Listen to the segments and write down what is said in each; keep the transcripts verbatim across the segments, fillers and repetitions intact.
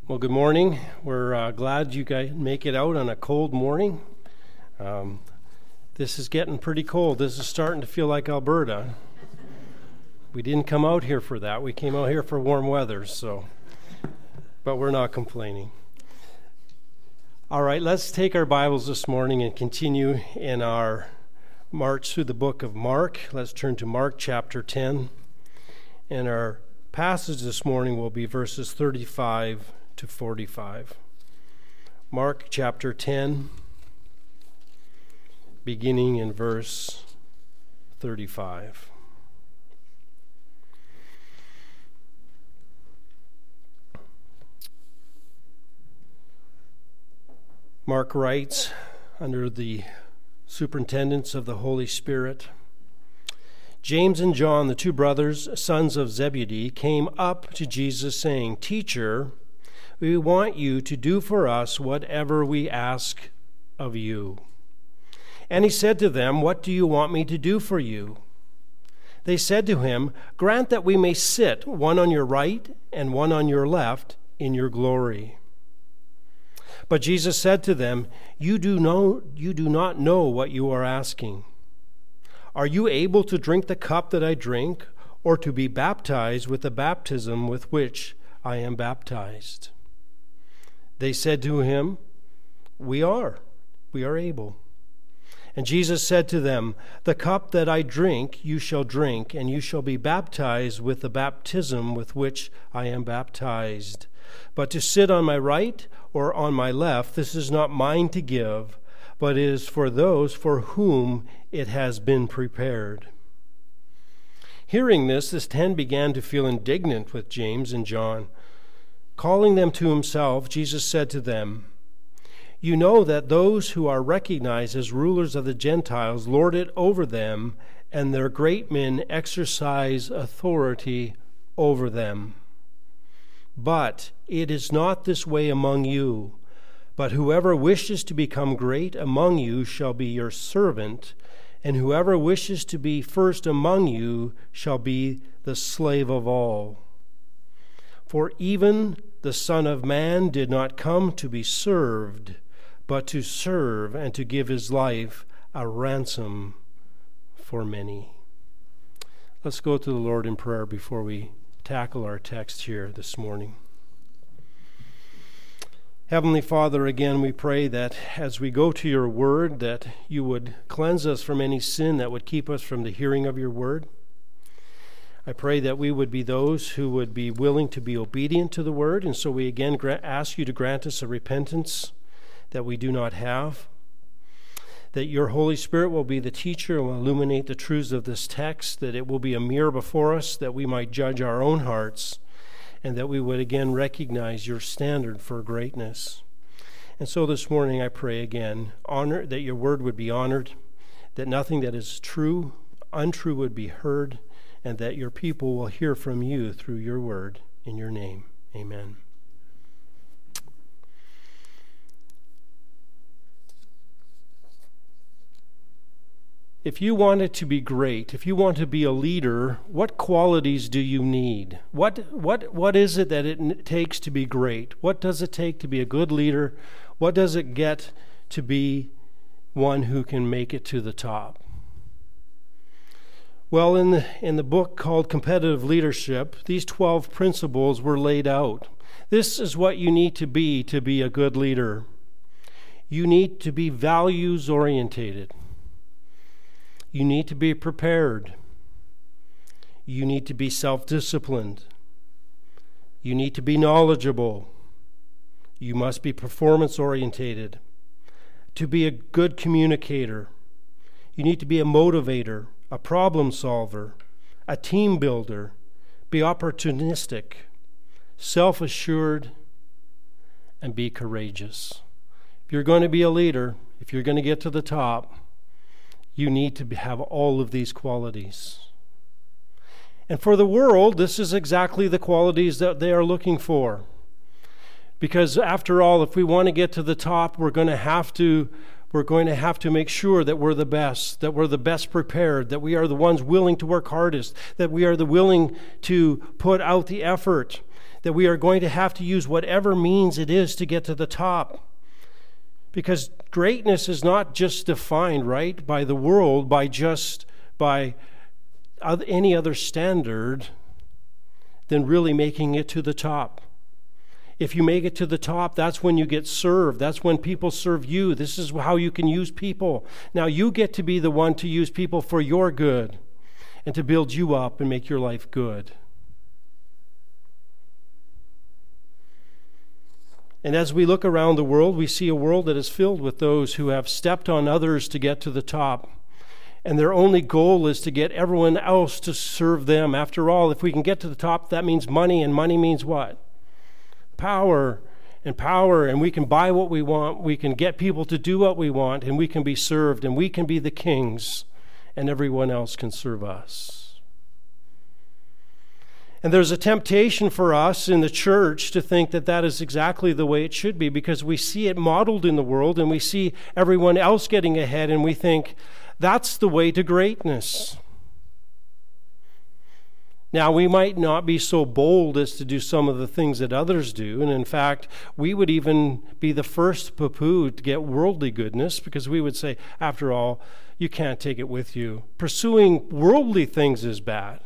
Well, good morning. We're uh, glad you guys make it out on a cold morning. Um, this is getting pretty cold. This is starting to feel like Alberta. We didn't come out here for that. We came out here for warm weather, so, but we're not complaining. All right, let's take our Bibles this morning and continue in our march through the book of Mark. Let's turn to Mark chapter ten. And our passage this morning will be verses thirty-five to forty-five. Mark chapter ten, beginning in verse thirty-five. Mark writes, under the superintendence of the Holy Spirit, James and John, the two brothers, sons of Zebedee, came up to Jesus saying, "Teacher, we want you to do for us whatever we ask of you." And he said to them, "What do you want me to do for you?" They said to him, "Grant that we may sit, one on your right and one on your left, in your glory." But Jesus said to them, "You do know, you do not know what you are asking. Are you able to drink the cup that I drink, or to be baptized with the baptism with which I am baptized?" They said to him, "We are, we are able." And Jesus said to them, "The cup that I drink you shall drink, and you shall be baptized with the baptism with which I am baptized. But to sit on my right or on my left, this is not mine to give, but it is for those for whom it has been prepared." Hearing this, the ten began to feel indignant with James and John. Calling them to himself, Jesus said to them, "You know that those who are recognized as rulers of the Gentiles lord it over them, and their great men exercise authority over them. But it is not this way among you. But whoever wishes to become great among you shall be your servant, and whoever wishes to be first among you shall be the slave of all. For even the Son of Man did not come to be served, but to serve and to give his life a ransom for many." Let's go to the Lord in prayer before we tackle our text here this morning. Heavenly Father, again we pray that as we go to your word, that you would cleanse us from any sin that would keep us from the hearing of your word. I pray that we would be those who would be willing to be obedient to the word, and so we again gra- ask you to grant us a repentance that we do not have, that your Holy Spirit will be the teacher and will illuminate the truths of this text, that it will be a mirror before us, that we might judge our own hearts, and that we would again recognize your standard for greatness. And so this morning I pray again, honor that your word would be honored, that nothing that is true, untrue would be heard, and that your people will hear from you through your word. In your name, amen. If you want it to be great, if you want to be a leader, what qualities do you need? What what what is it that it takes to be great? What does it take to be a good leader? What does it get to be one who can make it to the top? Well, in the, in the book called Competitive Leadership, these twelve principles were laid out. This is what you need to be to be a good leader. You need to be values-orientated. You need to be prepared. You need to be self-disciplined. You need to be knowledgeable. You must be performance-orientated. To be a good communicator, you need to be a motivator, a problem solver, a team builder, be opportunistic, self-assured, and be courageous. If you're going to be a leader, if you're going to get to the top, you need to have all of these qualities. And for the world, this is exactly the qualities that they are looking for. Because after all, if we want to get to the top, we're going to have to we're going to have to make sure that we're the best, that we're the best prepared, that we are the ones willing to work hardest, that we are the willing to put out the effort, that we are going to have to use whatever means it is to get to the top. Because greatness is not just defined, right, by the world, by just by any other standard than really making it to the top. If you make it to the top, that's when you get served. That's when people serve you. This is how you can use people. Now you get to be the one to use people for your good and to build you up and make your life good. And as we look around the world, we see a world that is filled with those who have stepped on others to get to the top. And their only goal is to get everyone else to serve them. After all, if we can get to the top, that means money, and money means what? Power and power, and we can buy what we want. We can get people to do what we want, and we can be served, and we can be the kings, and everyone else can serve us. And there's a temptation for us in the church to think that that is exactly the way it should be, because we see it modeled in the world and we see everyone else getting ahead and we think that's the way to greatness. Now, we might not be so bold as to do some of the things that others do, and in fact, we would even be the first poo-poo to get worldly goodness, because we would say, after all, you can't take it with you. Pursuing worldly things is bad.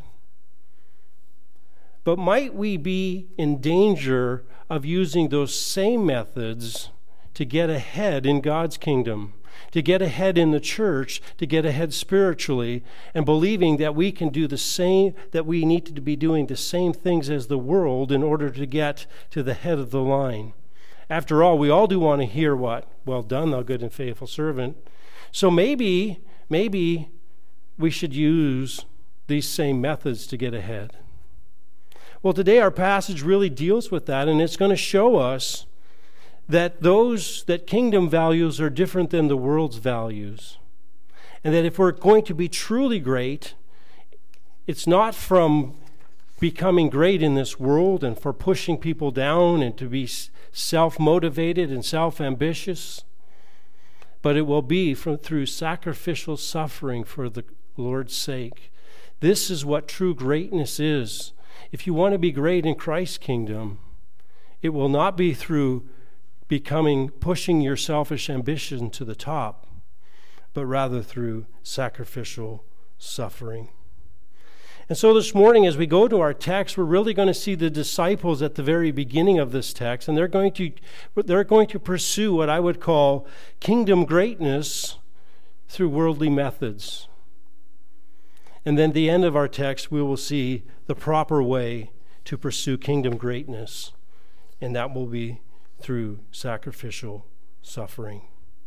But might we be in danger of using those same methods to get ahead in God's kingdom, to get ahead in the church, to get ahead spiritually, and believing that we can do the same, that we need to be doing the same things as the world in order to get to the head of the line? After all, we all do want to hear what? Well done, thou good and faithful servant. So maybe, maybe we should use these same methods to get ahead. Well, today our passage really deals with that, and it's going to show us that those, that kingdom values are different than the world's values. And that if we're going to be truly great, it's not from becoming great in this world and for pushing people down and to be self-motivated and self-ambitious, but it will be from, through sacrificial suffering for the Lord's sake. This is what true greatness is. If you want to be great in Christ's kingdom, it will not be through becoming, pushing your selfish ambition to the top, but rather through sacrificial suffering. And so this morning, as we go to our text, we're really going to see the disciples at the very beginning of this text, and they're going to, they're going to pursue what I would call kingdom greatness through worldly methods. And then at the end of our text, we will see the proper way to pursue kingdom greatness, and that will be through sacrificial suffering.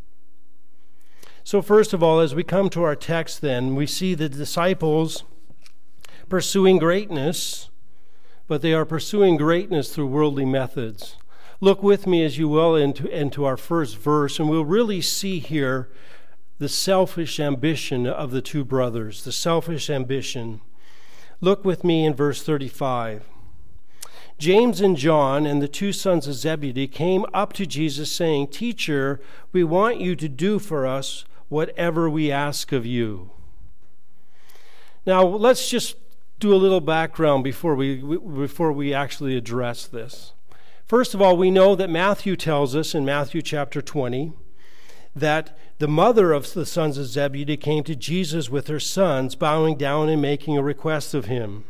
So first of all, as we come to our text then, we see the disciples pursuing greatness, but they are pursuing greatness through worldly methods. Look with me, as you will, into, into our first verse, and we'll really see here the selfish ambition of the two brothers, the selfish ambition. Look with me in verse thirty-five. James and John and the two sons of Zebedee came up to Jesus saying, "Teacher, we want you to do for us whatever we ask of you." Now, let's just do a little background before we before we actually address this. First of all, we know that Matthew tells us in Matthew chapter twenty that the mother of the sons of Zebedee came to Jesus with her sons, bowing down and making a request of him.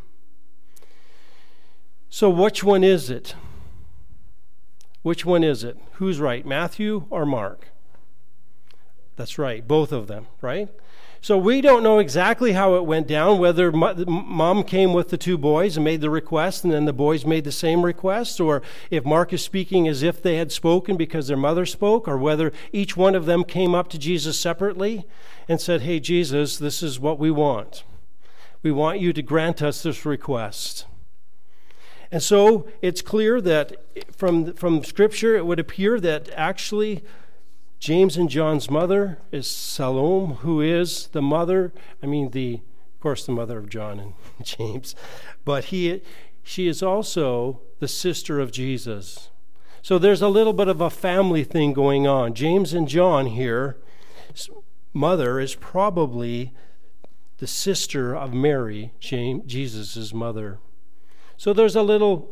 So which one is it? Which one is it? Who's right, Matthew or Mark? That's right, both of them, right? So we don't know exactly how it went down, whether mom came with the two boys and made the request and then the boys made the same request, or if Mark is speaking as if they had spoken because their mother spoke, or whether each one of them came up to Jesus separately and said, "Hey, Jesus, this is what we want. We want you to grant us this request." And so it's clear that from, from Scripture, it would appear that actually James and John's mother is Salome, who is the mother, I mean, the, of course, the mother of John and James, but he, she is also the sister of Jesus. So there's a little bit of a family thing going on. James and John here, mother is probably the sister of Mary, James, Jesus' mother. So there's a little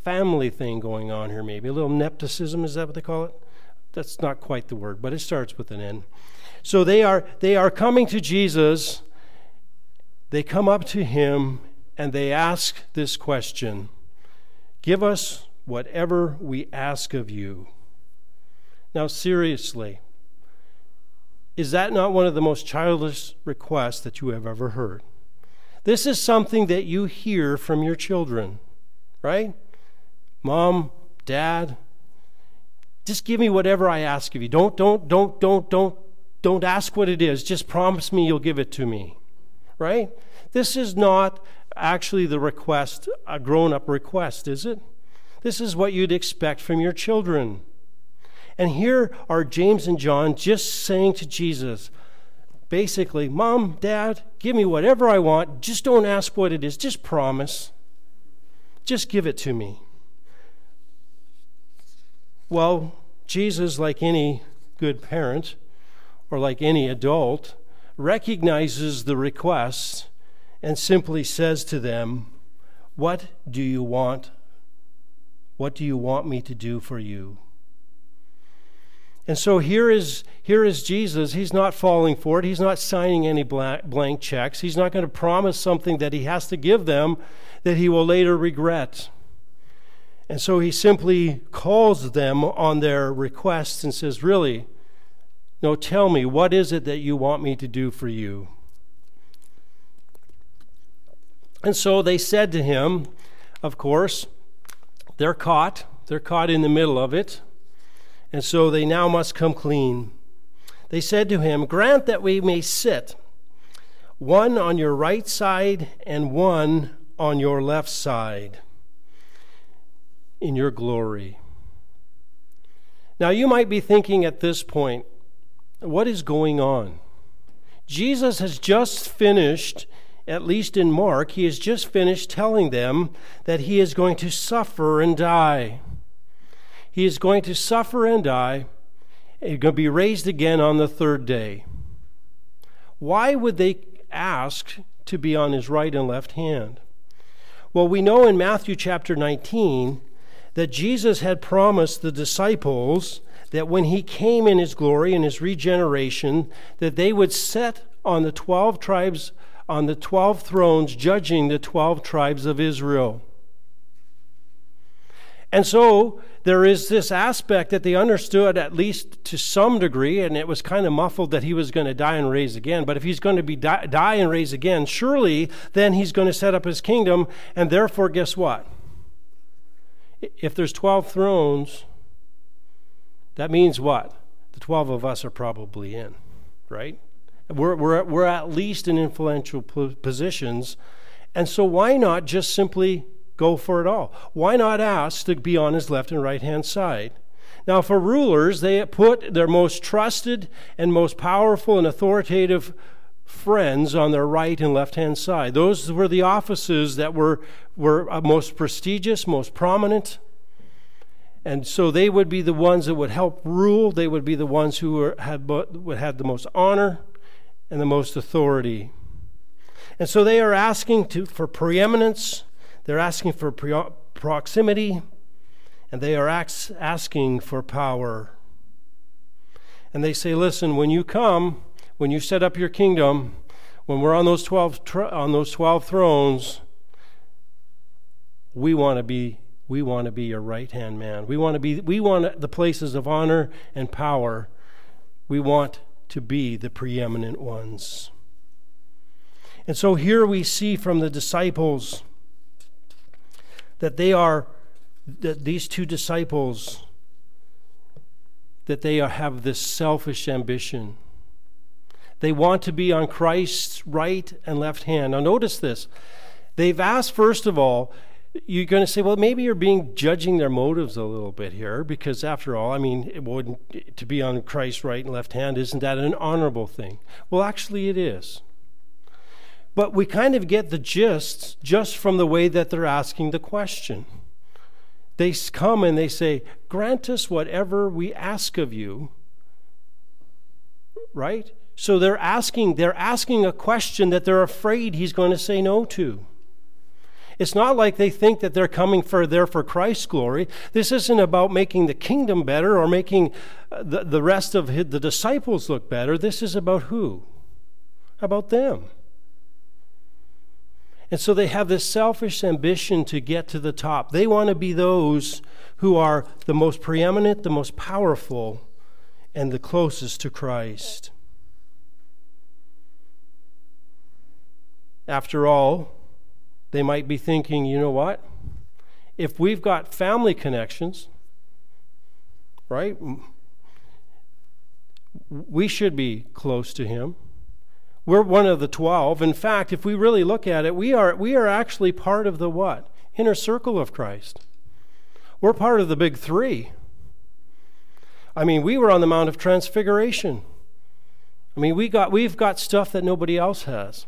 family thing going on here, maybe. A little nepotism, is that what they call it? That's not quite the word, but it starts with an N. So they are they are coming to Jesus. They come up to him and they ask this question: give us whatever we ask of you. Now, seriously, is that not one of the most childish requests that you have ever heard? This is something that you hear from your children, right? Mom, Dad, just give me whatever I ask of you. Don't, don't, don't, don't, don't, don't ask what it is. Just promise me you'll give it to me, right? This is not actually the request, a grown-up request, is it? This is what you'd expect from your children. And here are James and John just saying to Jesus, basically, Mom, Dad, give me whatever I want. Just don't ask what it is. Just promise. Just give it to me. Well, Jesus, like any good parent or like any adult, recognizes the request and simply says to them, what do you want? What do you want me to do for you? And so here is here is Jesus. He's not falling for it. He's not signing any blank checks. He's not going to promise something that he has to give them that he will later regret. And so he simply calls them on their requests and says, really, no, tell me, what is it that you want me to do for you? And so they said to him, of course, they're caught. They're caught in the middle of it. And so they now must come clean. They said to him, grant that we may sit, one on your right side and one on your left side, in your glory. Now you might be thinking at this point, what is going on? Jesus has just finished, at least in Mark, he has just finished telling them that he is going to suffer and die. He is going to suffer and die, and he's going to be raised again on the third day. Why would they ask to be on his right and left hand? Well, we know in Matthew chapter nineteen that Jesus had promised the disciples that when he came in his glory and his regeneration, that they would sit on the twelve tribes, on the twelve thrones, judging the twelve tribes of Israel. And so there is this aspect that they understood, at least to some degree, and it was kind of muffled that he was going to die and raise again. But if he's going to be die, die and raise again, surely then he's going to set up his kingdom, and therefore, guess what? If there's twelve thrones, that means what? The twelve of us are probably in, right? We're, we're, we're at least in influential positions. And so why not just simply go for it all? Why not ask to be on his left and right-hand side? Now, for rulers, they put their most trusted and most powerful and authoritative friends on their right and left-hand side. Those were the offices that were, were most prestigious, most prominent. And so they would be the ones that would help rule. They would be the ones who were, had, had the most honor and the most authority. And so they are asking to, for preeminence. They're asking for pre- proximity. And they are ax- asking for power. And they say, listen, when you come, when you set up your kingdom, when we're on those twelve tr- on those twelve thrones, we want to be we want to be your right-hand man. We want to be we want the places of honor and power. We want to be the preeminent ones. And so here we see from the disciples that they are that these two disciples that they are, have this selfish ambition. They want to be on Christ's right and left hand. Now notice this. They've asked, first of all, you're going to say, well, maybe you're being judging their motives a little bit here, because after all, I mean, it wouldn't, to be on Christ's right and left hand, isn't that an honorable thing? Well, actually it is. But we kind of get the gist just from the way that they're asking the question. They come and they say, grant us whatever we ask of you, right? So they're asking, they're asking a question that they're afraid he's going to say no to. It's not like they think that they're coming for there for Christ's glory. This isn't about making the kingdom better or making the, the rest of his, the disciples look better. This is about who? About them. And so they have this selfish ambition to get to the top. They want to be those who are the most preeminent, the most powerful, and the closest to Christ. After all, they might be thinking, you know what? If we've got family connections, right, we should be close to him. We're one of the twelve. In fact, if we really look at it, we are we are actually part of the what? Inner circle of Christ. We're part of the big three. I mean, we were on the Mount of Transfiguration. I mean, we got we've got stuff that nobody else has.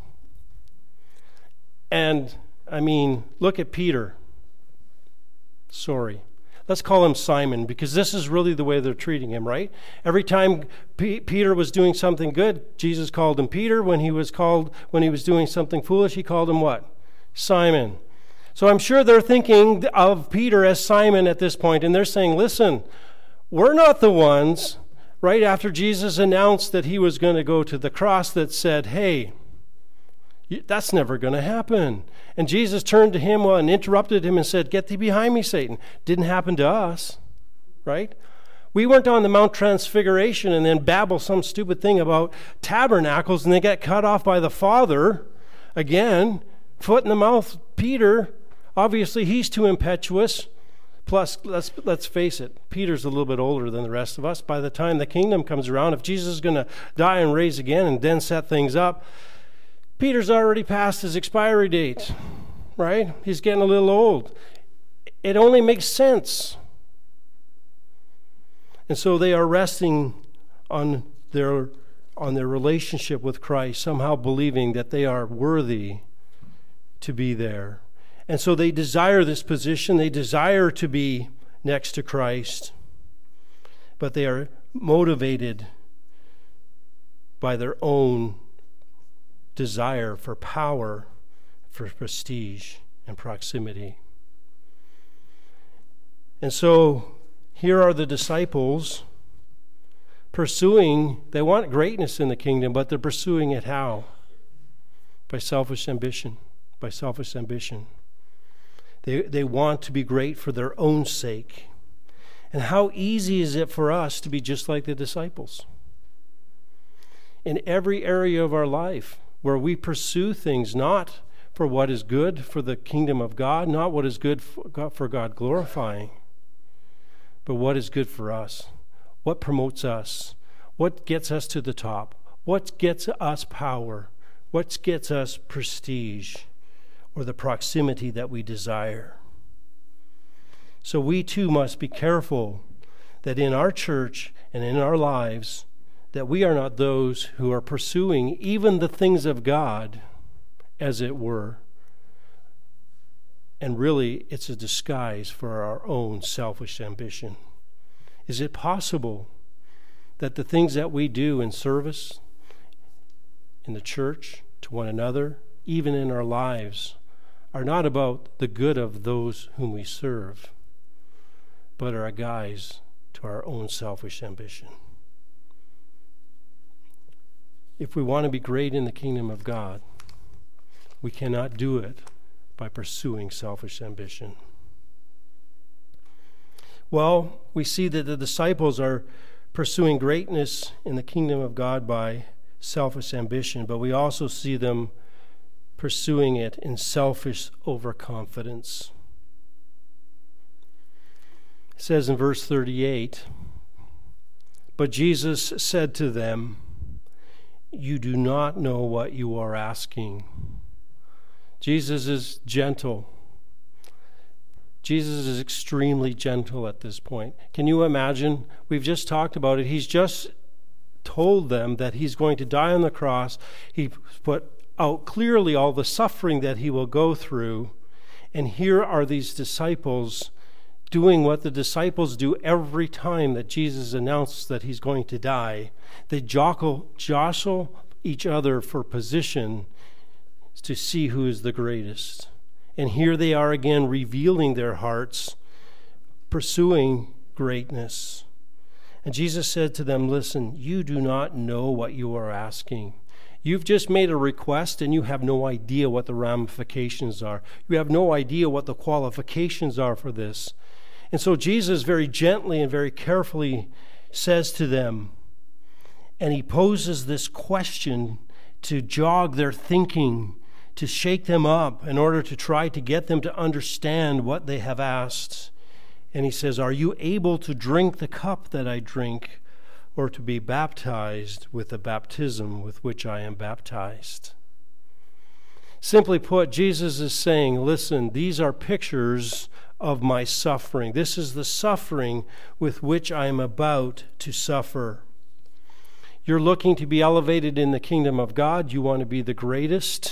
And I mean, look at Peter. Sorry. Let's call him Simon, because this is really the way they're treating him, right? Every time P- Peter was doing something good, Jesus called him Peter. When he was called, when he was doing something foolish, he called him what? Simon. So I'm sure they're thinking of Peter as Simon at this point, and they're saying, listen, we're not the ones, right after Jesus announced that he was going to go to the cross, that said, hey, that's never going to happen. And Jesus turned to him and interrupted him and said, get thee behind me, Satan. Didn't happen to us, right? We weren't on the Mount Transfiguration and then babble some stupid thing about tabernacles and they got cut off by the Father. Again, foot in the mouth, Peter. Obviously, he's too impetuous. Plus, let's let's face it, Peter's a little bit older than the rest of us. By the time the kingdom comes around, if Jesus is going to die and raise again and then set things up, Peter's already passed his expiry date, right? He's getting a little old. It only makes sense. And so they are resting on their on their relationship with Christ, somehow believing that they are worthy to be there. And so they desire this position. They desire to be next to Christ. But they are motivated by their own desire for power, for prestige, and proximity. And so here are the disciples pursuing, they want greatness in the kingdom, but they're pursuing it how? By selfish ambition. By selfish ambition. They, they want to be great for their own sake. And how easy is it for us to be just like the disciples? In every area of our life, where we pursue things not for what is good for the kingdom of God, not what is good for God, for God glorifying, but what is good for us, what promotes us, what gets us to the top, what gets us power, what gets us prestige, or the proximity that we desire. So we too must be careful that in our church and in our lives, that we are not those who are pursuing even the things of God, as it were. And really, it's a disguise for our own selfish ambition. Is it possible that the things that we do in service, in the church, to one another, even in our lives, are not about the good of those whom we serve, but are a guise to our own selfish ambition? If we want to be great in the kingdom of God, we cannot do it by pursuing selfish ambition. Well, we see that the disciples are pursuing greatness in the kingdom of God by selfish ambition, but we also see them pursuing it in selfish overconfidence. It says in verse thirty-eight, but Jesus said to them, you do not know what you are asking. Jesus is gentle. Jesus is extremely gentle at this point. Can you imagine? We've just talked about it. He's just told them that he's going to die on the cross. He put out clearly all the suffering that he will go through. And here are these disciples doing what the disciples do every time that Jesus announces that he's going to die. They jostle, jostle each other for position to see who is the greatest. And here they are again revealing their hearts, pursuing greatness. And Jesus said to them, listen, you do not know what you are asking. You've just made a request and you have no idea what the ramifications are. You have no idea what the qualifications are for this. And so Jesus very gently and very carefully says to them, and he poses this question to jog their thinking, to shake them up in order to try to get them to understand what they have asked. And he says, are you able to drink the cup that I drink, or to be baptized with the baptism with which I am baptized? Simply put, Jesus is saying, listen, these are pictures of my suffering. This is the suffering with which I am about to suffer. You're looking to be elevated in the kingdom of God. You want to be the greatest.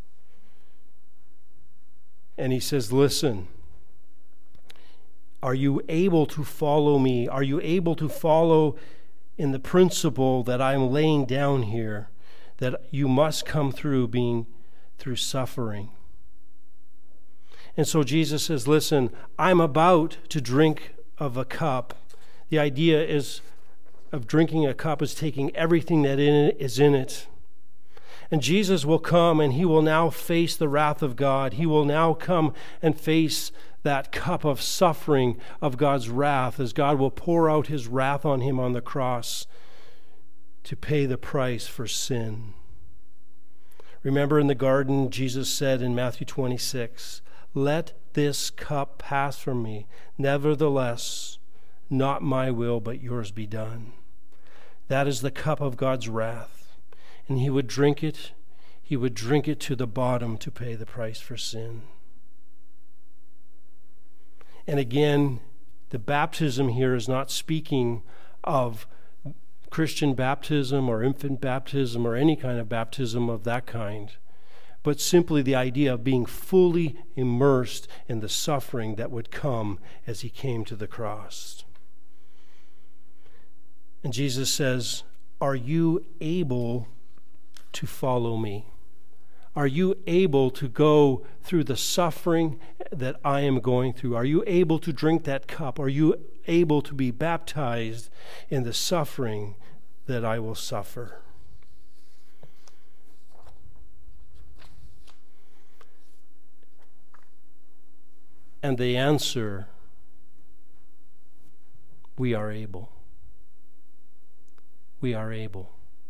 And he says, listen, are you able to follow me? Are you able to follow in the principle that I'm laying down here, that you must come through being through suffering? And so Jesus says, listen, I'm about to drink of a cup. The idea is of drinking a cup is taking everything that in it is in it. And Jesus will come and he will now face the wrath of God. He will now come and face that cup of suffering of God's wrath, as God will pour out his wrath on him on the cross to pay the price for sin. Remember in the garden, Jesus said in Matthew twenty-six, let this cup pass from me. Nevertheless, not my will, but yours be done. That is the cup of God's wrath. And he would drink it. He would drink it to the bottom to pay the price for sin. And again, the baptism here is not speaking of Christian baptism or infant baptism or any kind of baptism of that kind, but simply the idea of being fully immersed in the suffering that would come as he came to the cross. And Jesus says, are you able to follow me? Are you able to go through the suffering that I am going through? Are you able to drink that cup? Are you able to be baptized in the suffering that I will suffer? And they answer, we are able. We are able.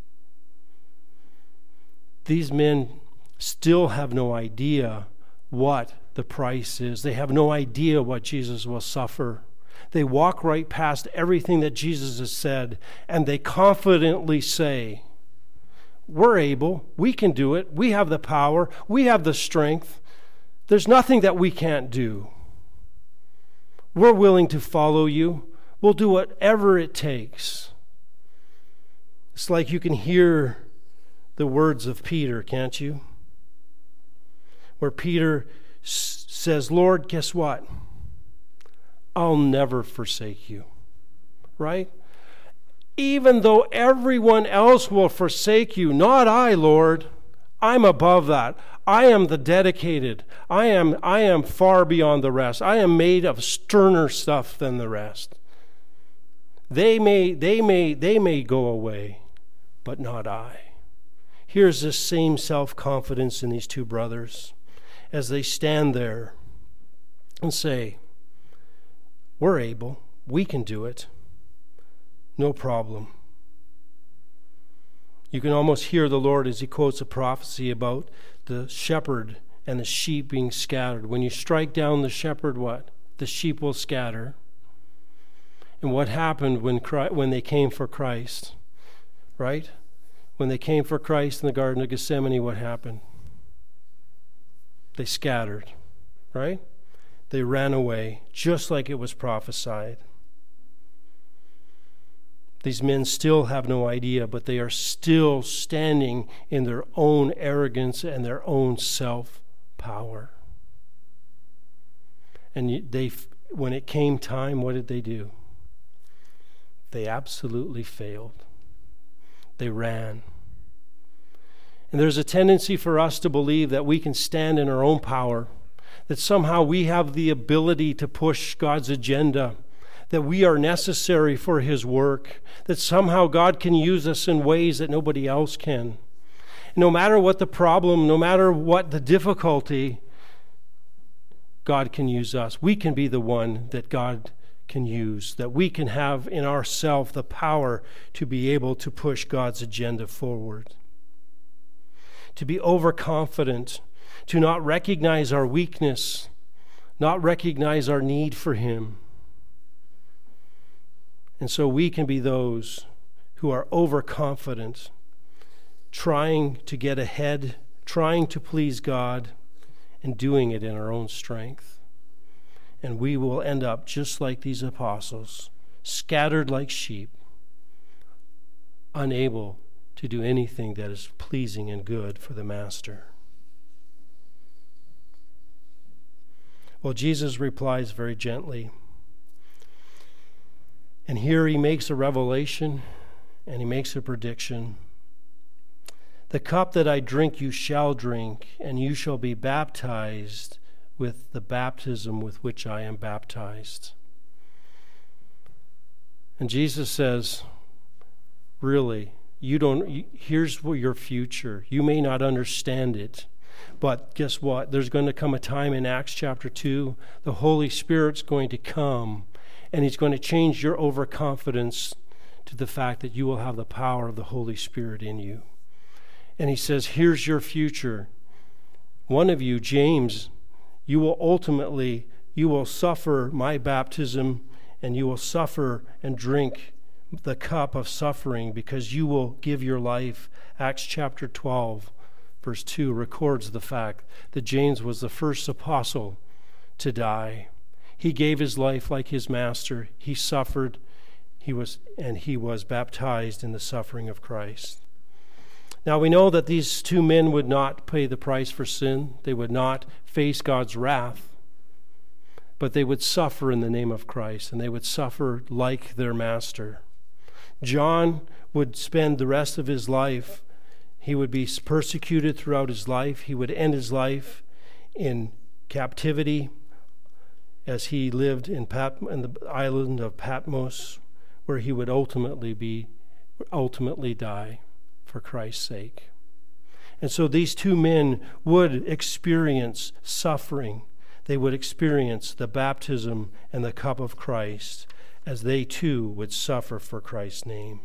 These men still have no idea what the price is. They have no idea what Jesus will suffer. They walk right past everything that Jesus has said, and they confidently say, we're able, we can do it, we have the power, we have the strength. There's nothing that we can't do. We're willing to follow you. We'll do whatever it takes. It's like you can hear the words of Peter, can't you? Where Peter s- says, Lord, guess what? I'll never forsake you. Right? Even though everyone else will forsake you, not I, Lord. I'm above that. I am the dedicated. I am, I am far beyond the rest. I am made of sterner stuff than the rest. They may, they may, they may go away, but not I. Here's this same self-confidence in these two brothers as they stand there and say, we're able, we can do it, no problem. You can almost hear the Lord as he quotes a prophecy about the shepherd and the sheep being scattered. When you strike down the shepherd, what? The sheep will scatter. And what happened when Christ, when they came for Christ, right? When they came for Christ in the Garden of Gethsemane, what happened? They scattered, right? They ran away, just like it was prophesied. These men still have no idea, but they are still standing in their own arrogance and their own self-power. And they, when it came time, what did they do? They absolutely failed. They ran. And there's a tendency for us to believe that we can stand in our own power, that somehow we have the ability to push God's agenda, that we are necessary for his work, that somehow God can use us in ways that nobody else can. No matter what the problem, no matter what the difficulty, God can use us. We can be the one that God can use, that we can have in ourselves the power to be able to push God's agenda forward. To be overconfident, to not recognize our weakness, not recognize our need for him. And so we can be those who are overconfident, trying to get ahead, trying to please God, and doing it in our own strength. And we will end up just like these apostles, scattered like sheep, unable to do anything that is pleasing and good for the Master. Well, Jesus replies very gently. And here he makes a revelation and he makes a prediction. The cup that I drink you shall drink, and you shall be baptized with the baptism with which I am baptized. And Jesus says, really, you don't, here's your future. You may not understand it, but guess what? There's going to come a time in Acts chapter two, the Holy Spirit's going to come, and he's going to change your overconfidence to the fact that you will have the power of the Holy Spirit in you. And he says, here's your future. One of you, James, you will ultimately, you will suffer my baptism, and you will suffer and drink the cup of suffering because you will give your life. Acts chapter twelve, verse two records the fact that James was the first apostle to die. He gave his life like his master. He suffered, he was, and he was baptized in the suffering of Christ. Now we know that these two men would not pay the price for sin. They would not face God's wrath, but they would suffer in the name of Christ, and they would suffer like their master. John would spend the rest of his life, he would be persecuted throughout his life. He would end his life in captivity as he lived in, Pat- in the island of Patmos, where he would ultimately be, ultimately die for Christ's sake. And so these two men would experience suffering. They would experience the baptism and the cup of Christ as they too would suffer for Christ's name.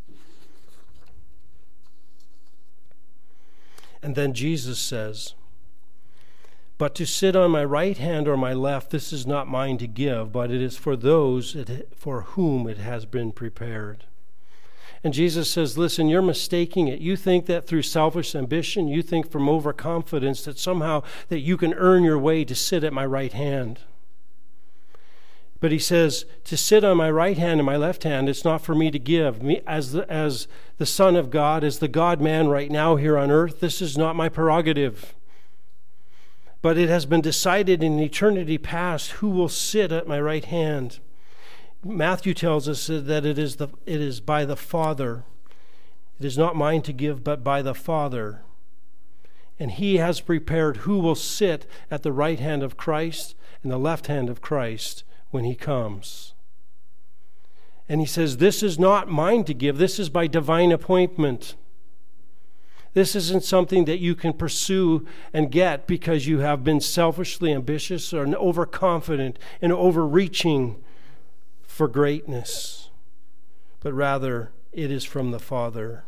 And then Jesus says, but to sit on my right hand or my left, this is not mine to give, but it is for those for whom it has been prepared. And Jesus says, listen, you're mistaking it. You think that through selfish ambition, you think from overconfidence that somehow that you can earn your way to sit at my right hand. But he says, to sit on my right hand and my left hand, it's not for me to give. Me as the, as the Son of God, as the God-man right now here on earth, this is not my prerogative. But it has been decided in eternity past who will sit at my right hand. Matthew tells us that it is the it is by the Father. It is not mine to give, but by the Father. And he has prepared who will sit at the right hand of Christ and the left hand of Christ when he comes. And he says, this is not mine to give. This is by divine appointment. This isn't something that you can pursue and get because you have been selfishly ambitious or overconfident and overreaching for greatness, but rather it is from the Father.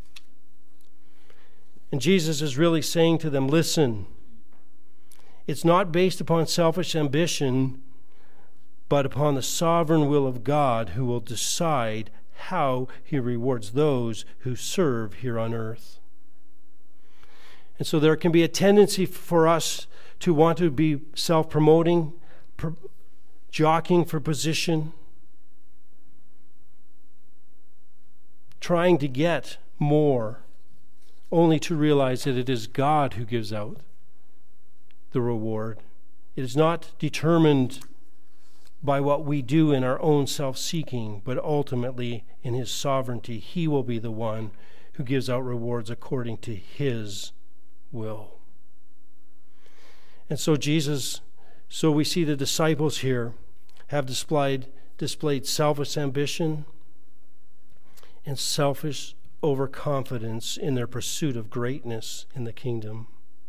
And Jesus is really saying to them, listen, it's not based upon selfish ambition, but upon the sovereign will of God, who will decide how he rewards those who serve here on earth. And so there can be a tendency for us to want to be self-promoting, pro- jockeying for position, trying to get more, only to realize that it is God who gives out the reward. It is not determined by what we do in our own self-seeking, but ultimately in his sovereignty. He will be the one who gives out rewards according to his will. And so Jesus, so we see the disciples here have displayed, displayed selfish ambition and selfish overconfidence in their pursuit of greatness in the kingdom.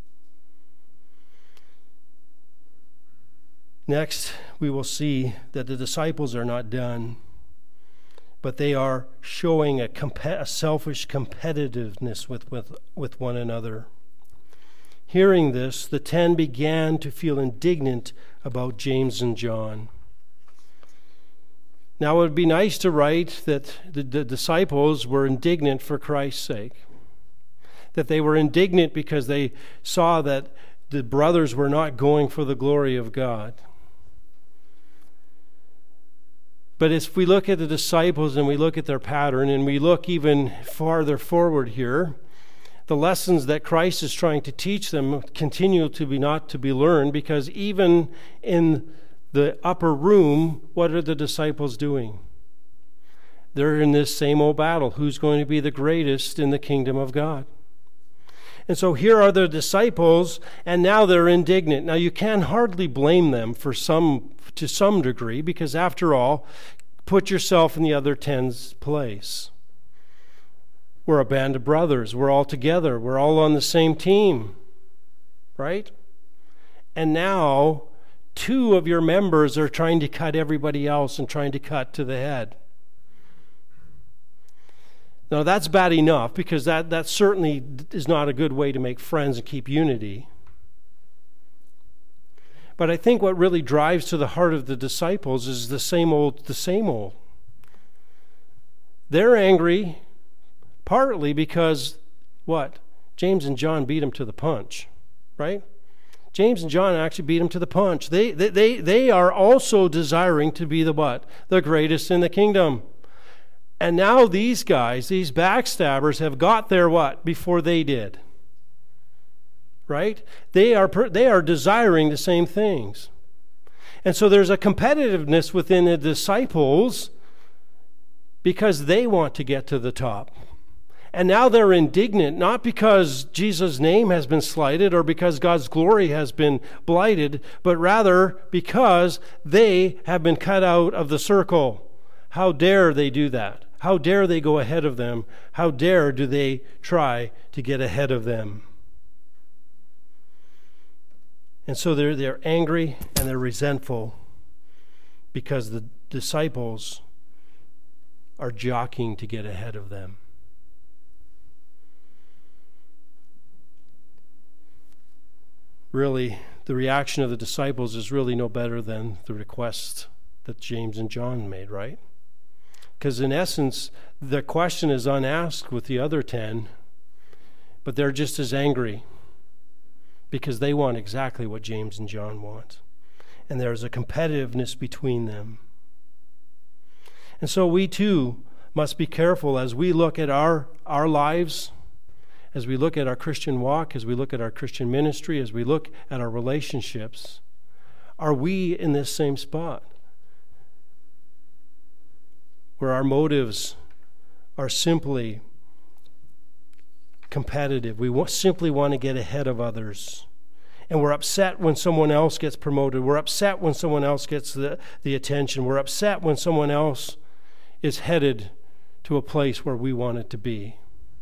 Next, we will see that the disciples are not done, but they are showing a, comp- a selfish competitiveness with, with, with one another. Hearing this, the ten began to feel indignant about James and John. Now, it would be nice to write that the, the disciples were indignant for Christ's sake, that they were indignant because they saw that the brothers were not going for the glory of God. But if we look at the disciples and we look at their pattern and we look even farther forward here, the lessons that Christ is trying to teach them continue to be not to be learned, because even in the upper room, what are the disciples doing? They're in this same old battle. Who's going to be the greatest in the kingdom of God? And so here are the disciples, and now they're indignant. Now you can hardly blame them for some, to some degree, because after all, put yourself in the other ten's place. We're a band of brothers. We're all together. We're all on the same team, right? And now two of your members are trying to cut everybody else and trying to cut to the head. Now that's bad enough, because that, that certainly is not a good way to make friends and keep unity. But I think what really drives to the heart of the disciples is the same old, the same old. They're angry partly because, what? James and John beat them to the punch, right? James and John actually beat them to the punch. They, they, they, they are also desiring to be the what? The greatest in the kingdom. And now these guys, these backstabbers, have got there what? Before they did. Right? They are, they are desiring the same things. And so there's a competitiveness within the disciples because they want to get to the top. And now they're indignant, not because Jesus' name has been slighted or because God's glory has been blighted, but rather because they have been cut out of the circle. How dare they do that? How dare they go ahead of them? How dare do they try to get ahead of them? And so they're, they're angry and they're resentful because the disciples are jockeying to get ahead of them. Really, the reaction of the disciples is really no better than the request that James and John made, right? Because in essence, the question is unasked with the other ten, but they're just as angry because they want exactly what James and John want. And there's a competitiveness between them. And so we too must be careful as we look at our, our lives, as we look at our Christian walk, as we look at our Christian ministry, as we look at our relationships. Are we in this same spot where our motives are simply competitive? We simply want to get ahead of others. And we're upset when someone else gets promoted. We're upset when someone else gets the, the attention. We're upset when someone else is headed to a place where we want it to be.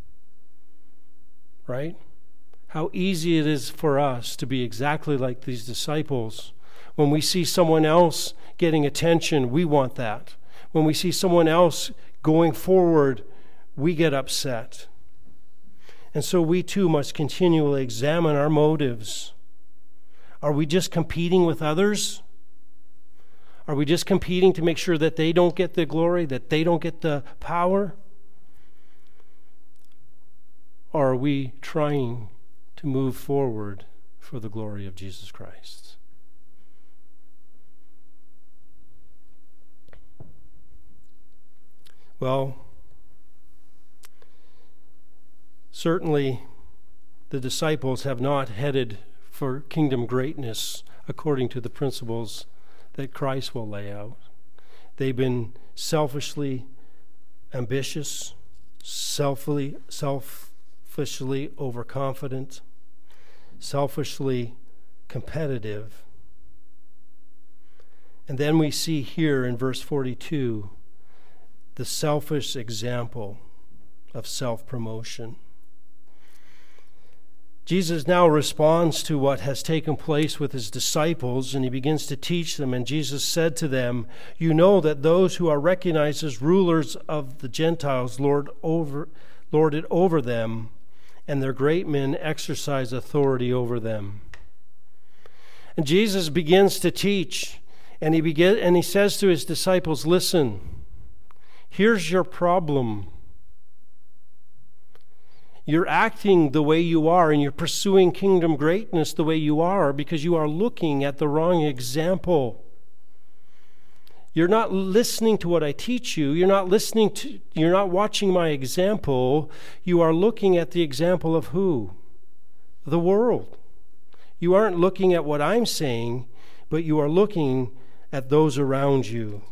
Right? How easy it is for us to be exactly like these disciples. When we see someone else getting attention, we want that. When we see someone else going forward, we get upset. And so we too must continually examine our motives. Are we just competing with others? Are we just competing to make sure that they don't get the glory, that they don't get the power? Or are we trying to move forward for the glory of Jesus Christ? Well, certainly the disciples have not headed for kingdom greatness according to the principles that Christ will lay out. They've been selfishly ambitious, selfily, selfishly overconfident, selfishly competitive. And then we see here in verse forty-two the selfish example of self-promotion. Jesus now responds to what has taken place with his disciples, and he begins to teach them. And Jesus said to them, "You know that those who are recognized as rulers of the Gentiles lord over, lord it over them, and their great men exercise authority over them." And Jesus begins to teach, and he begin, and he says to his disciples, "Listen, here's your problem. You're acting the way you are, and you're pursuing kingdom greatness the way you are because you are looking at the wrong example. You're not listening to what I teach you. You're not listening to, you're not watching my example. You are looking at the example of who? The world. You aren't looking at what I'm saying, but you are looking at those around you."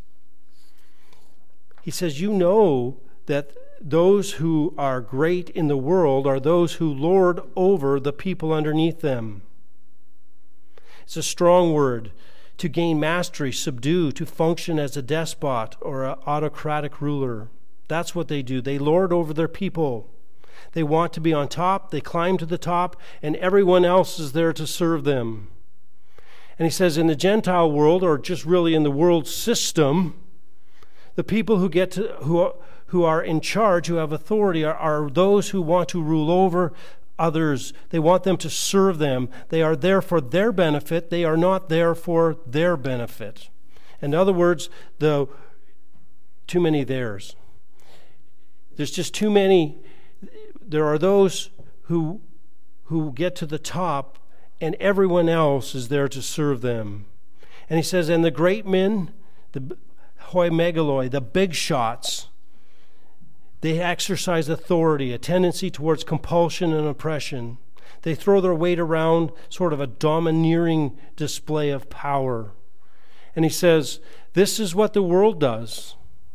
He says, "You know that those who are great in the world are those who lord over the people underneath them." It's a strong word. To gain mastery, subdue, to function as a despot or an autocratic ruler. That's what they do. They lord over their people. They want to be on top. They climb to the top, and everyone else is there to serve them. And he says in the Gentile world, or just really in the world system, the people who get to who who are in charge, who have authority, are, are those who want to rule over others. They want them to serve them. They are there for their benefit. They are not there for their benefit. In other words, the too many theirs. There's just too many. There are those who who get to the top, and everyone else is there to serve them. And he says, and the great men, the hoi megaloi, the big shots, they exercise authority, a tendency towards compulsion and oppression. They throw their weight around, sort of a domineering display of power. And he says, this is what the world does.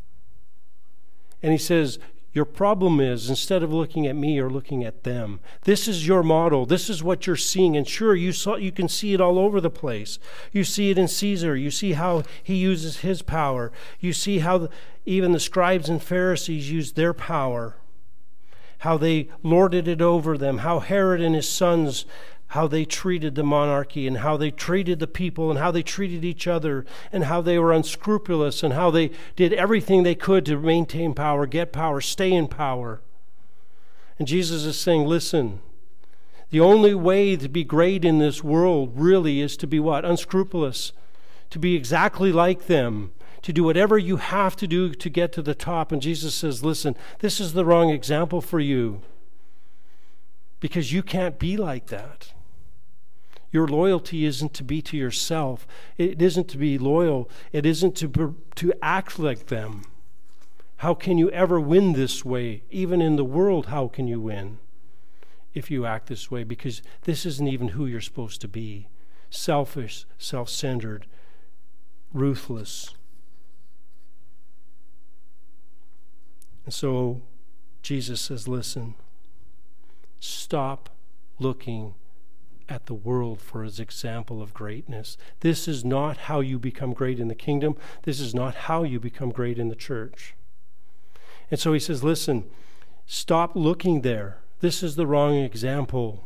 And he says, your problem is, instead of looking at me, you're looking at them. This is your model. This is what you're seeing. And sure, you saw, you can see it all over the place. You see it in Caesar. You see how he uses his power. You see how the, even the scribes and Pharisees used their power, how they lorded it over them, how Herod and his sons, how they treated the monarchy, and how they treated the people, and how they treated each other, and how they were unscrupulous, and how they did everything they could to maintain power, get power, stay in power. And Jesus is saying, listen, the only way to be great in this world really is to be what? Unscrupulous, to be exactly like them, to do whatever you have to do to get to the top. And Jesus says, listen, this is the wrong example for you, because you can't be like that. Your loyalty isn't to be to yourself. It isn't to be loyal. It isn't to, to act like them. How can you ever win this way? Even in the world, how can you win if you act this way? Because this isn't even who you're supposed to be. Selfish, self-centered, ruthless. And so Jesus says, listen, stop looking at the world for his example of greatness. This is not how you become great in the kingdom. This is not how you become great in the church. And so he says, listen, stop looking there. This is the wrong example.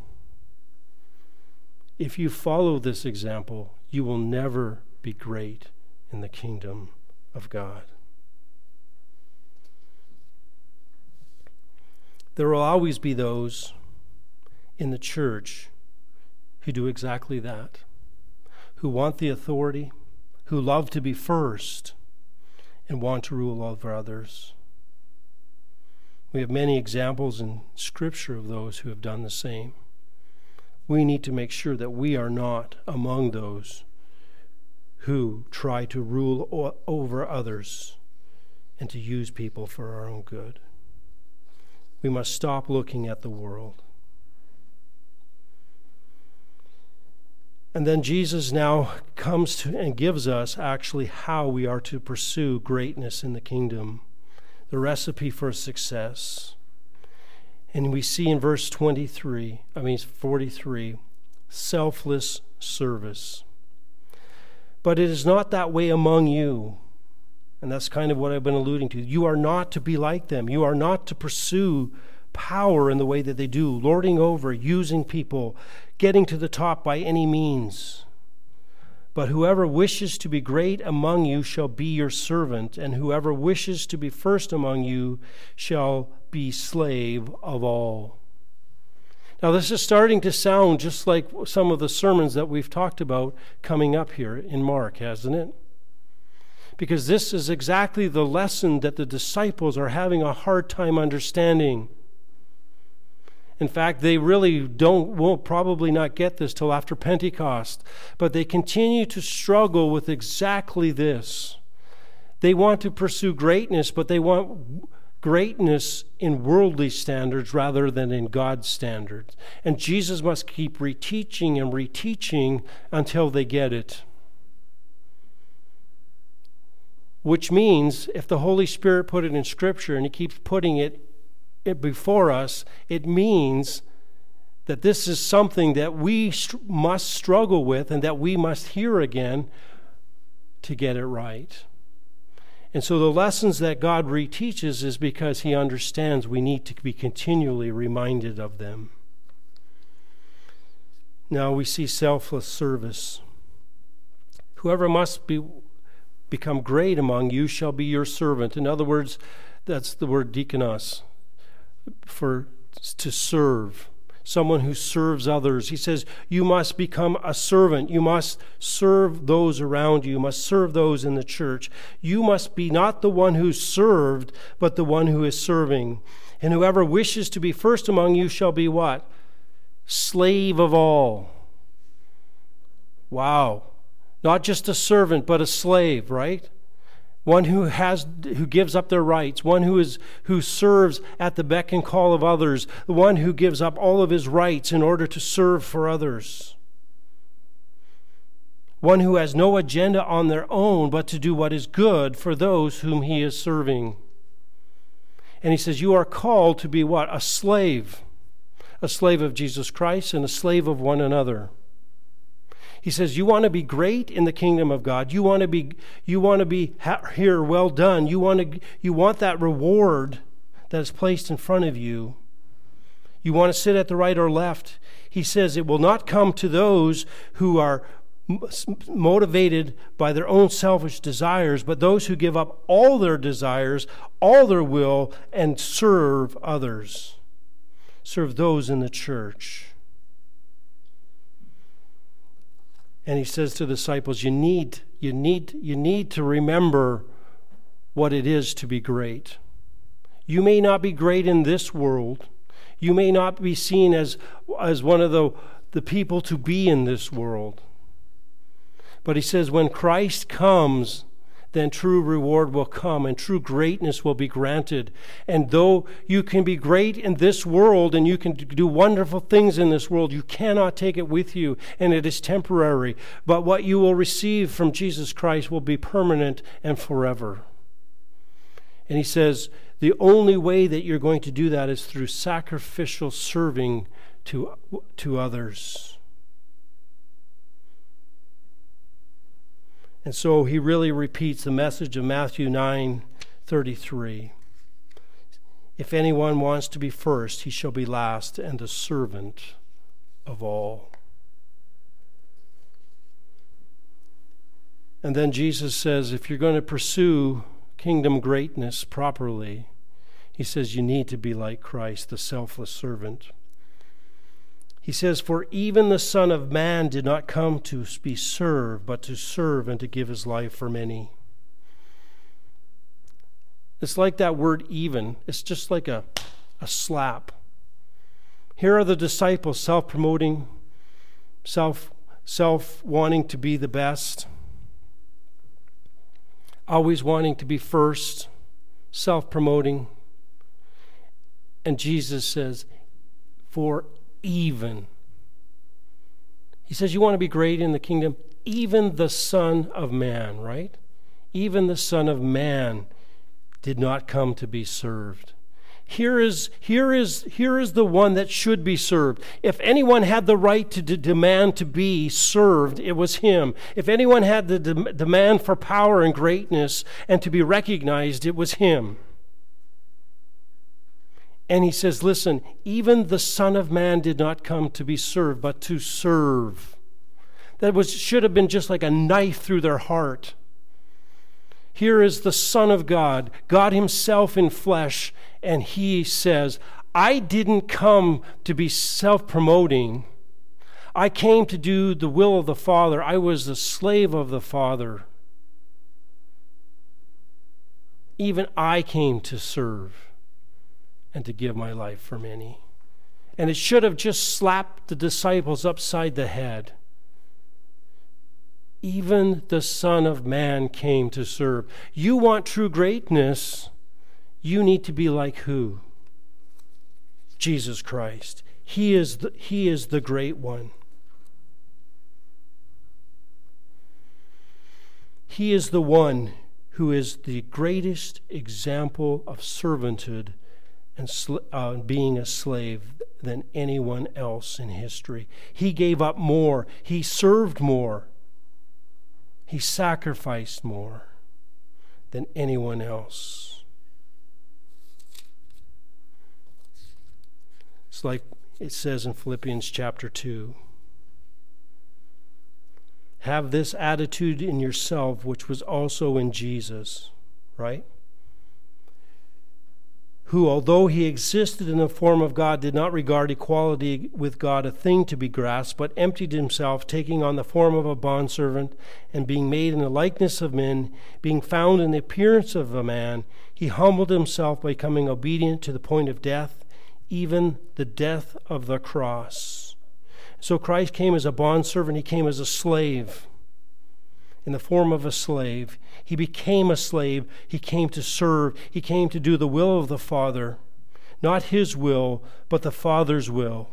If you follow this example, you will never be great in the kingdom of God. There will always be those in the church who do exactly that, who want the authority, who love to be first, and want to rule over others. We have many examples in Scripture of those who have done the same. We need to make sure that we are not among those who try to rule o- over others and to use people for our own good. We must stop looking at the world. And then Jesus now comes to and gives us actually how we are to pursue greatness in the kingdom, the recipe for success. And we see in verse twenty-three, I mean forty-three, selfless service. But it is not that way among you. And that's kind of what I've been alluding to. You are not to be like them. You are not to pursue power in the way that they do, lording over, using people, getting to the top by any means. But whoever wishes to be great among you shall be your servant, and whoever wishes to be first among you shall be slave of all. Now, this is starting to sound just like some of the sermons that we've talked about coming up here in Mark, hasn't it? Because this is exactly the lesson that the disciples are having a hard time understanding. In fact, they really don't, will probably not get this till after Pentecost. But they continue to struggle with exactly this. They want to pursue greatness, but they want greatness in worldly standards rather than in God's standards. And Jesus must keep reteaching and reteaching until they get it. Which means, if the Holy Spirit put it in Scripture and He keeps putting it before us, it means that this is something that we st- must struggle with and that we must hear again to get it right. And so the lessons that God reteaches is because He understands we need to be continually reminded of them. Now we see selfless service. Whoever must be become great among you shall be your servant. In other words, that's the word diakonos, for to serve. Someone who serves others. He says, you must become a servant. You must serve those around you. You must serve those in the church. You must be not the one who's served, but the one who is serving. And whoever wishes to be first among you shall be what? Slave of all. Wow. Not just a servant, but a slave, right? One who has, who gives up their rights, one who is who serves at the beck and call of others, the one who gives up all of his rights in order to serve for others. One who has no agenda on their own, but to do what is good for those whom he is serving. And he says, you are called to be what? A slave. A slave of Jesus Christ and a slave of one another. He says, you want to be great in the kingdom of God. You want to be, you want to be here, well done. You want to, you want that reward that is placed in front of you. You want to sit at the right or left. He says, it will not come to those who are motivated by their own selfish desires, but those who give up all their desires, all their will, and serve others. Serve those in the church. And he says to the disciples, you need, you need, you need to remember what it is to be great. You may not be great in this world. You may not be seen as, as one of the, the people to be in this world. But he says, when Christ comes, then true reward will come and true greatness will be granted. And though you can be great in this world and you can do wonderful things in this world, you cannot take it with you, and it is temporary. But what you will receive from Jesus Christ will be permanent and forever. And he says, the only way that you're going to do that is through sacrificial serving to, to others. And so he really repeats the message of Matthew nine thirty-three. If anyone wants to be first, he shall be last and a servant of all. And then Jesus says, if you're going to pursue kingdom greatness properly, he says you need to be like Christ, the selfless servant. He says, for even the Son of Man did not come to be served, but to serve and to give his life for many. It's like that word even. It's just like a, a slap. Here are the disciples self-promoting, self, self-wanting to be the best, always wanting to be first, self-promoting. And Jesus says, for even. He says, you want to be great in the kingdom? Even the Son of Man, right? Even the Son of Man did not come to be served. Here is, here is, here is the one that should be served. If anyone had the right to d- demand to be served, it was him. If anyone had the de- demand for power and greatness and to be recognized, it was him. And he says, listen, even the Son of Man did not come to be served, but to serve. That was should have been just like a knife through their heart. Here is the Son of God, God himself in flesh, and he says, I didn't come to be self-promoting. I came to do the will of the Father. I was the slave of the Father. Even I came to serve and to give my life for many. And it should have just slapped the disciples upside the head. Even the Son of Man came to serve. You want true greatness, you need to be like who? Jesus Christ. He is the, he is the great one. He is the one who is the greatest example of servanthood and sl- uh, being a slave than anyone else in history. He gave up more. He served more. He sacrificed more than anyone else. It's like it says in Philippians chapter two. Have this attitude in yourself, which was also in Jesus, right? Who, although he existed in the form of God, did not regard equality with God a thing to be grasped, but emptied himself, taking on the form of a bondservant, and being made in the likeness of men, being found in the appearance of a man, he humbled himself by becoming obedient to the point of death, even the death of the cross. So Christ came as a bondservant, he came as a slave. In the form of a slave. He became a slave. He came to serve. He came to do the will of the Father. Not his will, but the Father's will.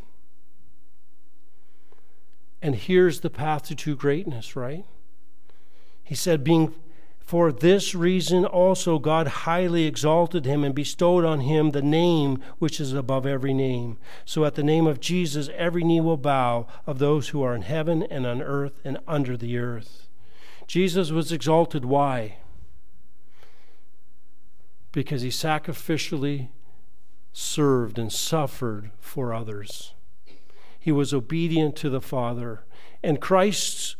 And here's the path to true greatness, right? He said, being for this reason also God highly exalted him and bestowed on him the name which is above every name. So at the name of Jesus every knee will bow, of those who are in heaven and on earth and under the earth. Jesus was exalted. Why? Because he sacrificially served and suffered for others. He was obedient to the Father. And Christ's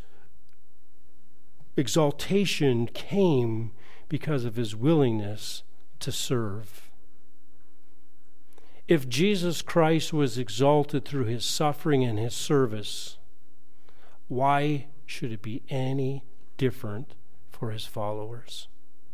exaltation came because of his willingness to serve. If Jesus Christ was exalted through his suffering and his service, why should it be any different for his followers?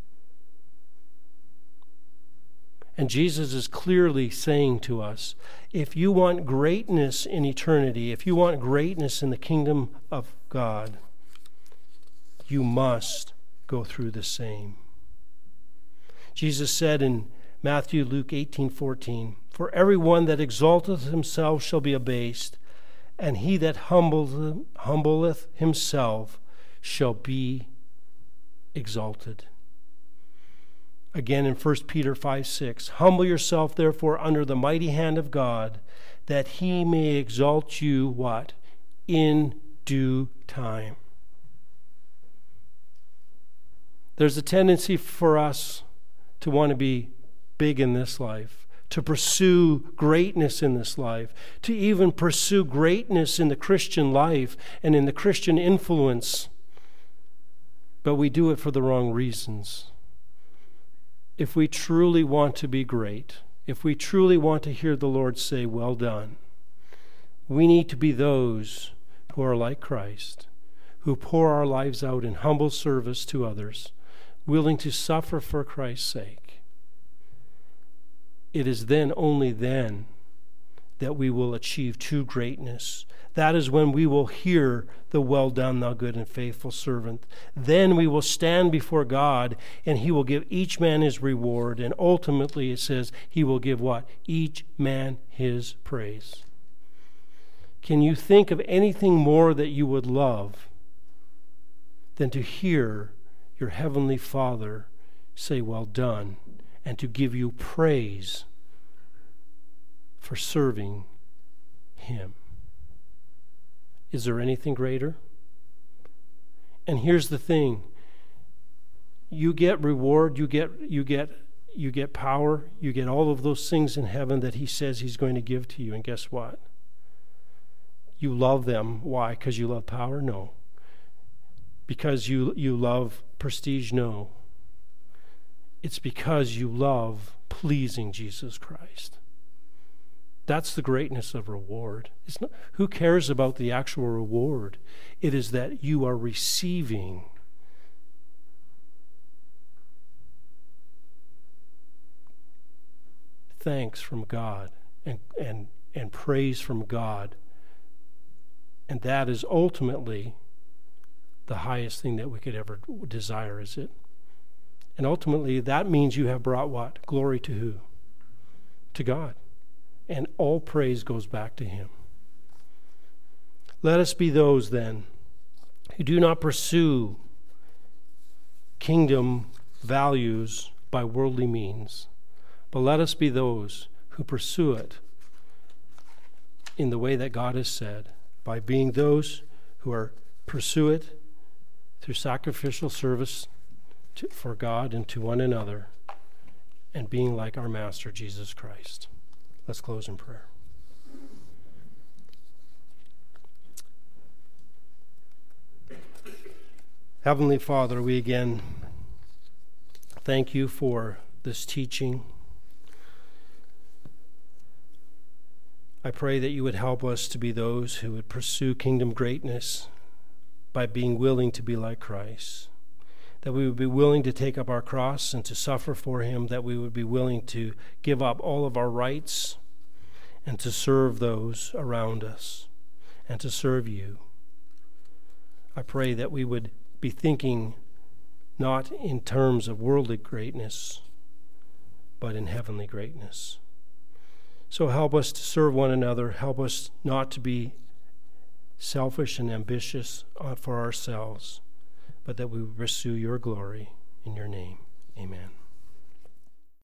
And Jesus is clearly saying to us, if you want greatness in eternity, if you want greatness in the kingdom of God, you must go through the same. Jesus said in Matthew, Luke eighteen fourteen, for everyone that exalteth himself shall be abased, and he that humbleth, humbleth himself shall be exalted. Again in First Peter five six, humble yourself therefore under the mighty hand of God, that he may exalt you, what? In due time. There's a tendency for us to want to be big in this life, to pursue greatness in this life, to even pursue greatness in the Christian life and in the Christian influence. But we do it for the wrong reasons. If we truly want to be great, if we truly want to hear the Lord say, well done, we need to be those who are like Christ, who pour our lives out in humble service to others, willing to suffer for Christ's sake. It is then, only then, that we will achieve true greatness. That is when we will hear the well done, thou good and faithful servant. Then we will stand before God, and he will give each man his reward. And ultimately, it says, he will give what? Each man his praise. Can you think of anything more that you would love than to hear your heavenly Father say, well done, and to give you praise for serving him. Is there anything greater? And here's the thing. You get reward, you get you get you get power, you get all of those things in heaven that he says he's going to give to you. And guess what? You love them. Why? Because you love power? No. Because you you love prestige? No. It's because you love pleasing Jesus Christ. That's the greatness of reward. It's not, who cares about the actual reward? It is that you are receiving thanks from God and, and, and praise from God. And that is ultimately the highest thing that we could ever desire, is it? And ultimately, that means you have brought what? Glory to who? To God. And all praise goes back to him. Let us be those, then, who do not pursue kingdom values by worldly means, but let us be those who pursue it in the way that God has said, by being those who are pursue it through sacrificial service to, for God and to one another, and being like our Master, Jesus Christ. Let's close in prayer. Heavenly Father, we again thank you for this teaching. I pray that you would help us to be those who would pursue kingdom greatness by being willing to be like Christ. That we would be willing to take up our cross and to suffer for him, that we would be willing to give up all of our rights and to serve those around us and to serve you. I pray that we would be thinking not in terms of worldly greatness, but in heavenly greatness. So help us to serve one another. Help us not to be selfish and ambitious for ourselves, but that we pursue your glory in your name. Amen.